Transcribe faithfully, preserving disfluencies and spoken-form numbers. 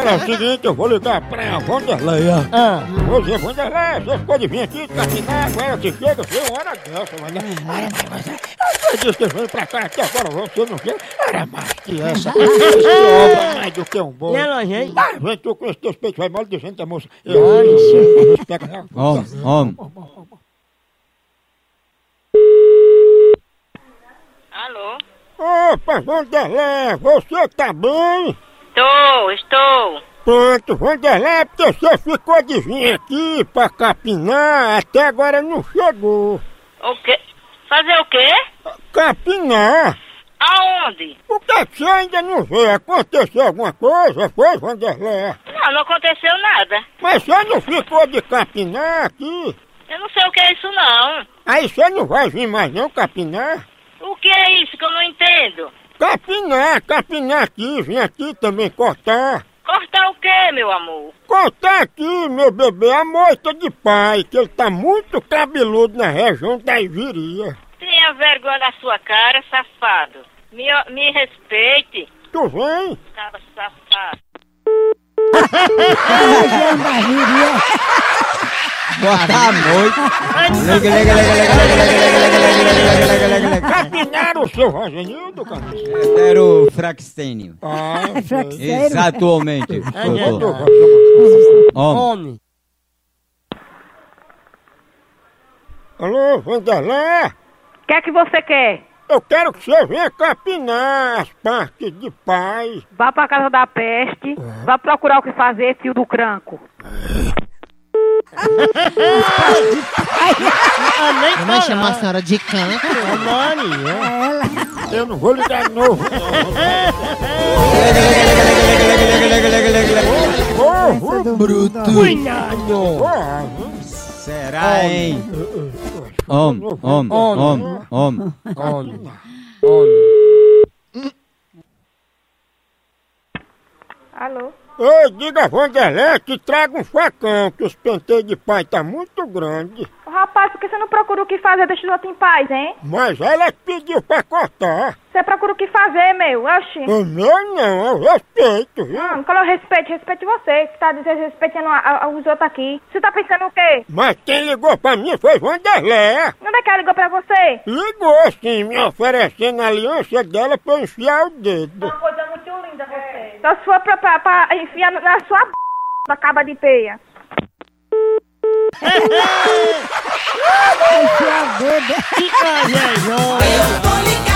Agora é o seguinte, eu vou ligar pra Vanderleia. Ah. Você, Vanderleia, você pode vir aqui capinar, agora que chega, foi uma hora dessa, mas... Eu disse que veio pra cá até agora, você não quer? Era mais que essa. Esse obra mais do que um boi. E a loja, hein? Ah, vem tu com esse teu peito, vai mal dizendo que a moça... Olha, Pega lá. Om, om. Alô? Opa, Vanderleia, você tá bem? Estou, estou. Pronto, Vanderleia, porque você ficou de vir aqui pra capinar, até agora não chegou. O quê? Fazer o quê? Capinar? Aonde? Por que que você ainda não veio? Aconteceu alguma coisa, foi, Vanderleia? Não, não aconteceu nada. Mas você não ficou de capinar aqui? Eu não sei o que é isso, não. Aí você não vai vir mais não capinar? O que é isso que eu não entendo? Capinar, capinar aqui, vim aqui também cortar. Cortar o quê, meu amor? Cortar aqui, meu bebê, a moita de pai, que ele tá muito cabeludo na região da Iviria. Tenha vergonha na sua cara, safado. Me, me respeite. Tu vem? Cara safado. Boa noite. Lega, lega, lega, lega, lega, lega, lega, lega, lega, lega. Capinaram o seu Rosenildo, cara? Era o Fraxtênio. Ah, sei. Exatamente. doutor. Om. Homem. Alô, Vanderleia? O que é que você quer? Eu quero que você venha capinar as partes de pai. Vá pra casa da peste, vá procurar o que fazer, fio do cranco. Ah, Vai chamar a senhora de canto. Maria. Eu não vou ligar de novo, não. Povo! Bruto. Cuidado. Porra, Será, hein? Om, om, om, om. Homem. Homem. Alô? Ei, diga a Vanderleia que traga um facão, que os penteios de pai tá muito grande. Ô, rapaz, por que você não procura o que fazer? Deixa os outros em paz, hein? Mas ela pediu pra cortar. Você procura o que fazer, meu. Oxi. O meu não, eu respeito, viu? Não, qual é o respeito? Respeite você, que tá desrespeitando a, a, os outros aqui. Você tá pensando o quê? Mas quem ligou pra mim foi Vanderleia. Onde é que ela ligou pra você? Ligou sim, me oferecendo a aliança dela pra eu enfiar o dedo. Uma coisa muito linda você. Só se for pra, pra, pra enfiar na sua b... da caba de peia. Que coisa, João. Eu tô ligado.